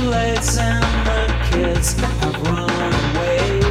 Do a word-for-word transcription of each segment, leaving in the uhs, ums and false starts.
plates and the kids have run away.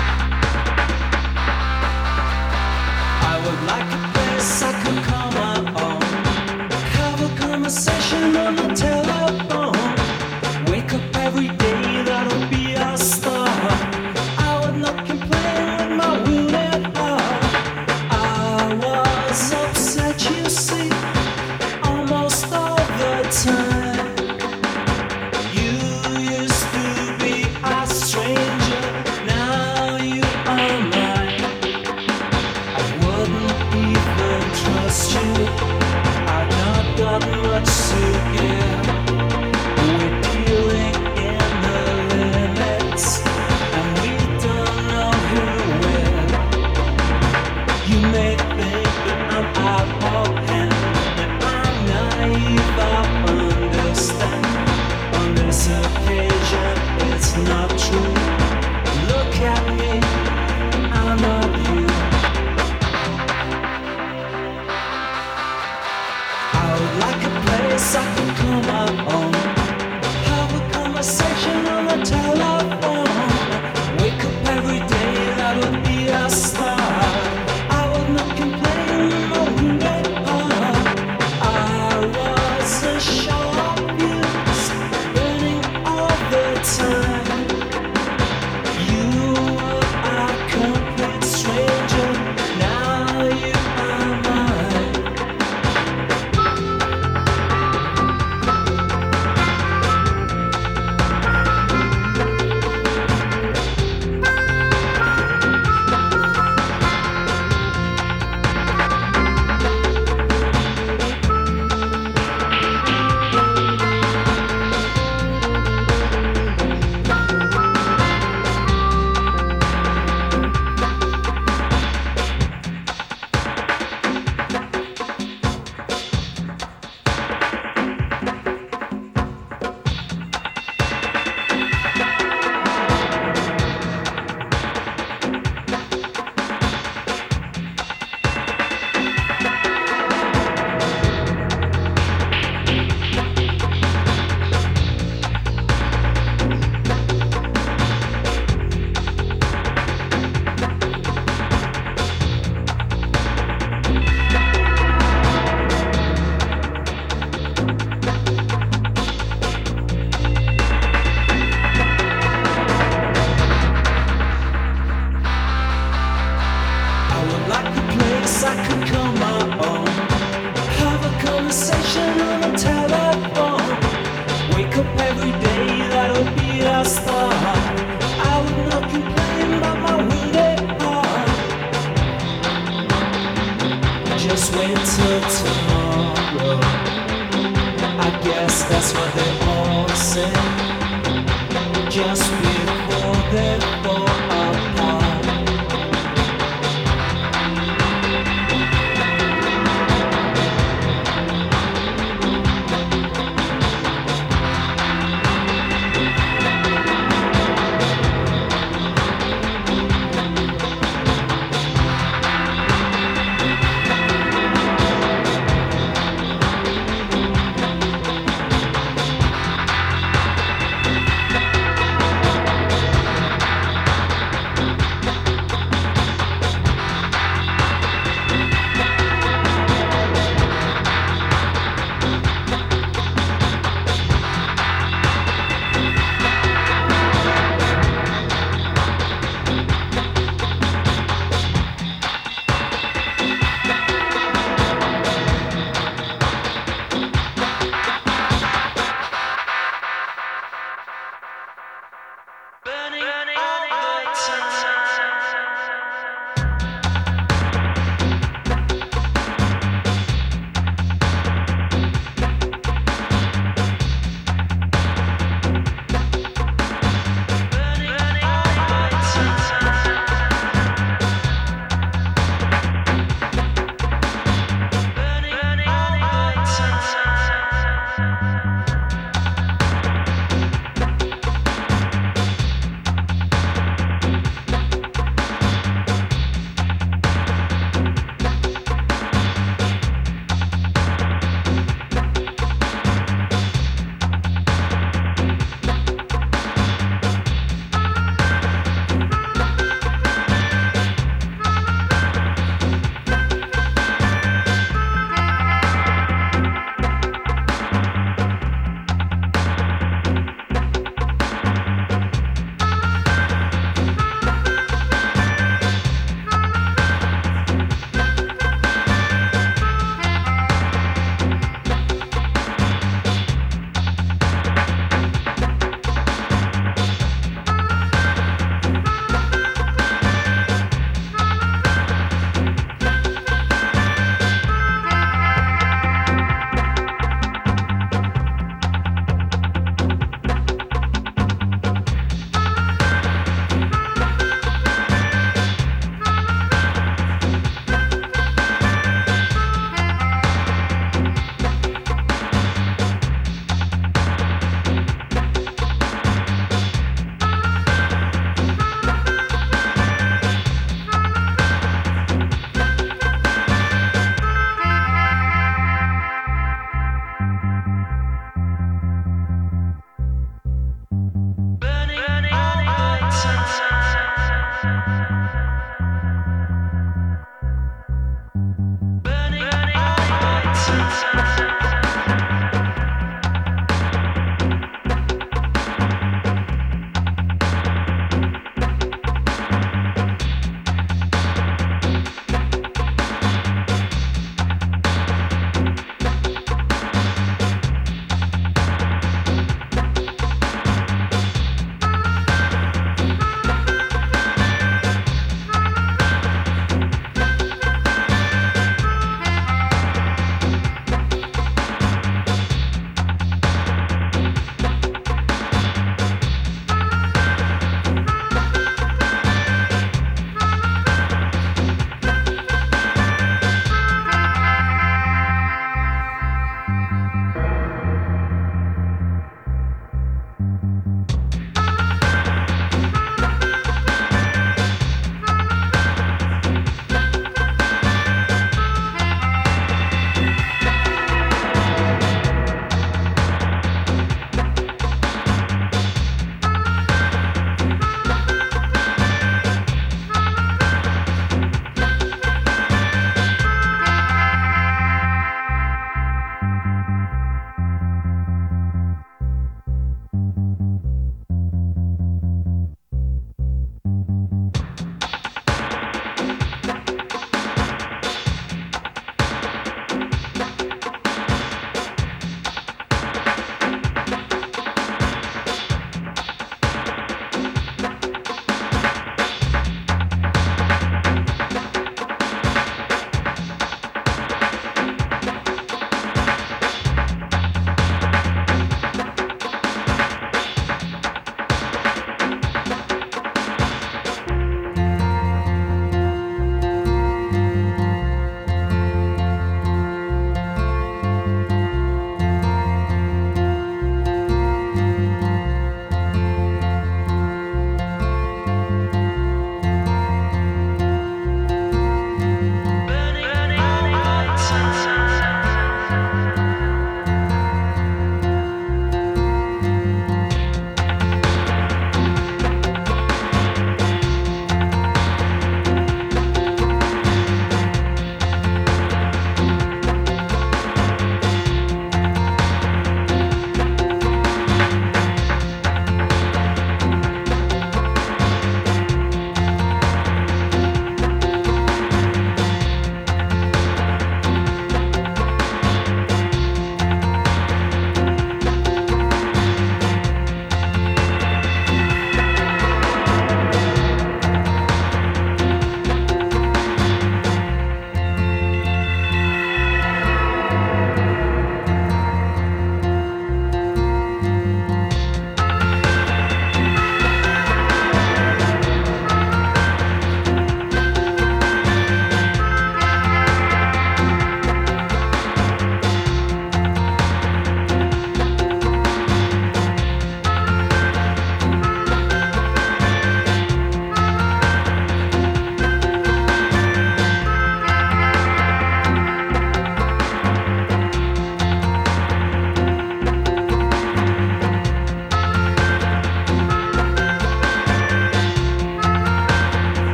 I would like a place I could call my own, have a conversation on the telephone, wake up every day, that'll be a start. I would not complain with my wounded heart. I was upset, you see, almost all the time. You used to be a stranger, now you are mine. I wouldn't even trust you, I've not got much to give. We're dealing in the limits, and we don't know who will. You may think that I'm out of hand, that I'm naive, I understand. On this occasion, it's not true. Look at me, I'm not you. I would like a place I can call my own, have a conversation on the telephone, wake up every day, that would be a start. I would not complain with my wounded heart. I was a show abused, burning all the time. You were a complete stranger, now you are mine. I would like a place I could call my own, have a conversation on the telephone, wake up every day, that'll be a start. I would not complain about my wounded heart. Just wait till tomorrow, I guess that's what they all say. Just